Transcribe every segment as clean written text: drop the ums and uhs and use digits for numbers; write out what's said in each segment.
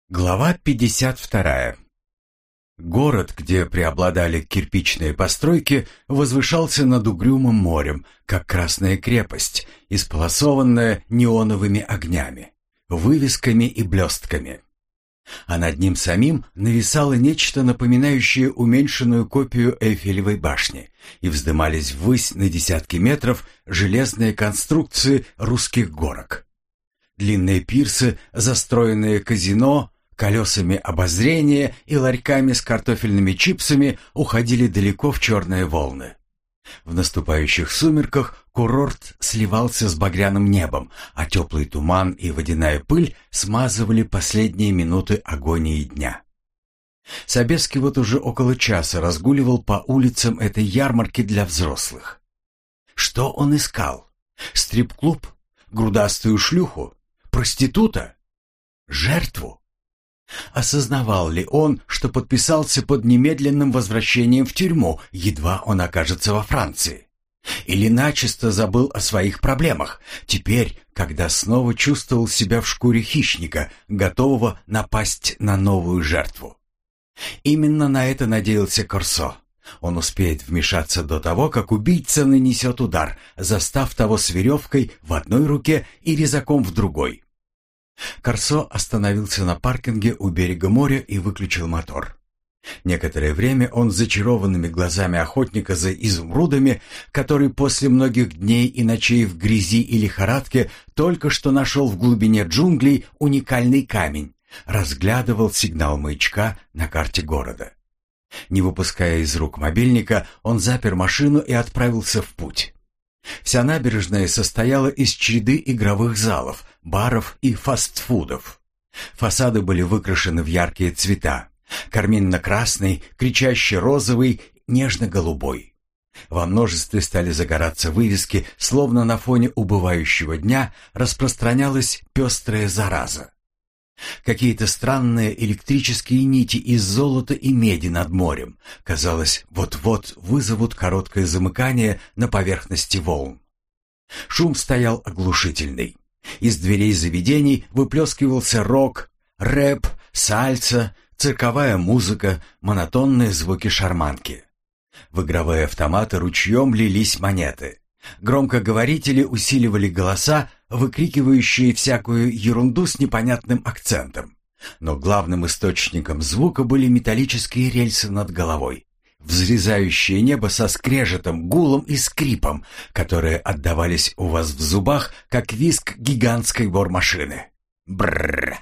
Глава 52. Город, где преобладали кирпичные постройки, возвышался над угрюмым морем, как красная крепость, исполосованная неоновыми огнями, вывесками и блестками. А над ним самим нависало нечто, напоминающее уменьшенную копию Эйфелевой башни, и вздымались ввысь на десятки метров железные конструкции русских горок. Длинные пирсы, застроенные казино, колесами обозрения и ларьками с картофельными чипсами уходили далеко в черные волны. В наступающих сумерках курорт сливался с багряным небом, а теплый туман и водяная пыль смазывали последние минуты агонии дня. Собеский вот уже около часа разгуливал по улицам этой ярмарки для взрослых. Что он искал? Стрип-клуб? Грудастую шлюху? Проститута? Жертву? Осознавал ли он, что подписался под немедленным возвращением в тюрьму, едва он окажется во Франции? Или начисто забыл о своих проблемах, теперь, когда снова чувствовал себя в шкуре хищника, готового напасть на новую жертву? Именно на это надеялся Корсо. Он успеет вмешаться до того, как убийца нанесет удар, застав того с веревкой в одной руке и резаком в другой. Корсо остановился на паркинге у берега моря и выключил мотор. Некоторое время он с зачарованными глазами охотника за изумрудами, который после многих дней и ночей в грязи и лихорадке только что нашел в глубине джунглей уникальный камень, разглядывал сигнал маячка на карте города. Не выпуская из рук мобильника, он запер машину и отправился в путь. Вся набережная состояла из череды игровых залов, баров и фастфудов. Фасады были выкрашены в яркие цвета: карминно-красный, кричаще-розовый, нежно-голубой. Во множестве стали загораться вывески, словно на фоне убывающего дня распространялась пестрая зараза. Какие-то странные электрические нити из золота и меди над морем, казалось, вот-вот вызовут короткое замыкание на поверхности волн. Шум стоял оглушительный. Из дверей заведений выплескивался рок, рэп, сальса, цирковая музыка, монотонные звуки шарманки. В игровые автоматы ручьем лились монеты. Громкоговорители усиливали голоса, выкрикивающие всякую ерунду с непонятным акцентом. Но главным источником звука были металлические рельсы над головой, взрезающие небо со скрежетом, гулом и скрипом, которые отдавались у вас в зубах, как визг гигантской бормашины. Брррр.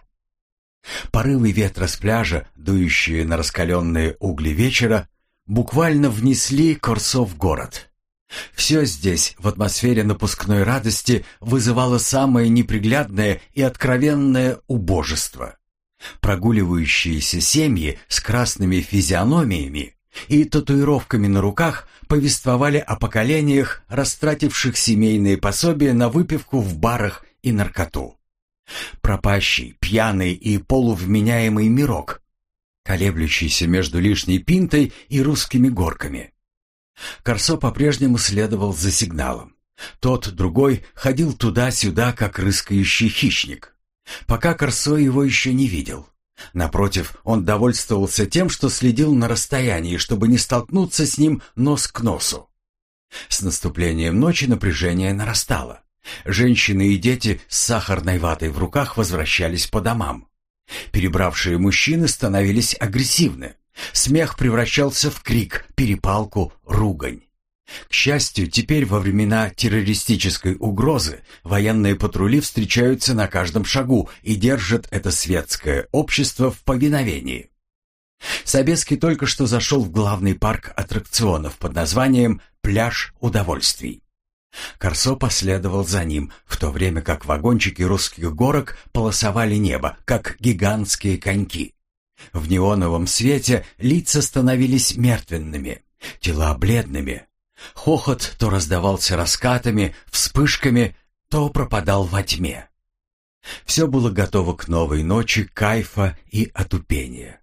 Порывы ветра с пляжа, дующие на раскаленные угли вечера, буквально внесли Корсо в город. Все здесь, в атмосфере напускной радости, вызывало самое неприглядное и откровенное убожество. Прогуливающиеся семьи с красными физиономиями и татуировками на руках повествовали о поколениях, растративших семейные пособия на выпивку в барах и наркоту. Пропащий, пьяный и полувменяемый мирок, колеблющийся между лишней пинтой и русскими горками. Корсо по-прежнему следовал за сигналом. Тот, другой, ходил туда-сюда, как рыскающий хищник. Пока Корсо его еще не видел. Напротив, он довольствовался тем, что следил на расстоянии, чтобы не столкнуться с ним нос к носу. С наступлением ночи напряжение нарастало. Женщины и дети с сахарной ватой в руках возвращались по домам. Перебравшие мужчины становились агрессивны. Смех превращался в крик, перепалку, ругань. К счастью, теперь во времена террористической угрозы военные патрули встречаются на каждом шагу и держат это светское общество в повиновении. Собеский только что зашел в главный парк аттракционов под названием «Пляж удовольствий». Корсо последовал за ним, в то время как вагончики русских горок полосовали небо, как гигантские коньки. В неоновом свете лица становились мертвенными, тела бледными. Хохот то раздавался раскатами, вспышками, то пропадал во тьме. Все было готово к новой ночи кайфа и отупения.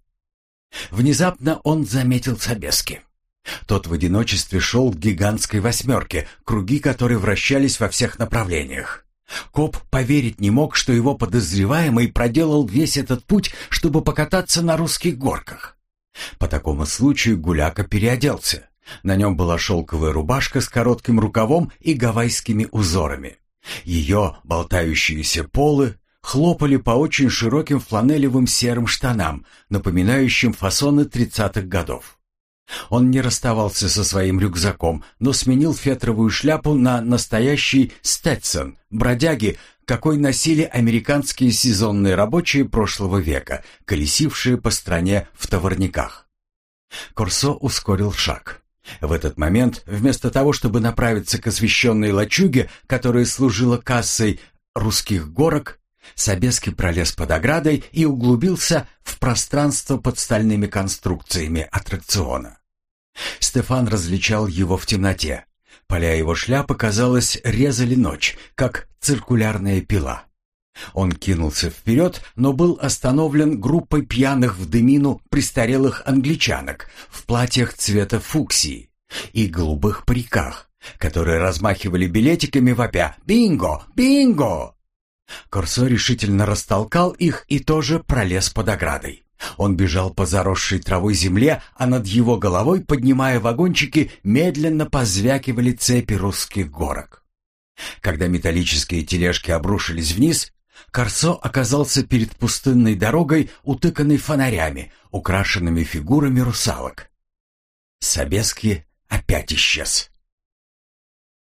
Внезапно он заметил Собески. Тот в одиночестве шел к гигантской восьмерке, круги которой вращались во всех направлениях. Коп поверить не мог, что его подозреваемый проделал весь этот путь, чтобы покататься на русских горках. По такому случаю Гуляка переоделся. На нем была шелковая рубашка с коротким рукавом и гавайскими узорами. Ее болтающиеся полы хлопали по очень широким фланелевым серым штанам, напоминающим фасоны 30-х годов. Он не расставался со своим рюкзаком, но сменил фетровую шляпу на настоящий Сtetson, бродяги, какой носили американские сезонные рабочие прошлого века, колесившие по стране в товарниках. Корсо ускорил шаг. В этот момент, вместо того, чтобы направиться к освещенной лачуге, которая служила кассой русских горок, Собеский пролез под оградой и углубился в пространство под стальными конструкциями аттракциона. Стефан различал его в темноте. Поля его шляпы, казалось, резали ночь, как циркулярная пила. Он кинулся вперед, но был остановлен группой пьяных в дымину престарелых англичанок в платьях цвета фуксии и голубых париках, которые размахивали билетиками, вопя «Бинго! Бинго!». Корсо решительно растолкал их и тоже пролез под оградой. Он бежал по заросшей травой земле, а над его головой, поднимая вагончики, медленно позвякивали цепи русских горок. Когда металлические тележки обрушились вниз, Корсо оказался перед пустынной дорогой, утыканной фонарями, украшенными фигурами русалок. Собеский опять исчез.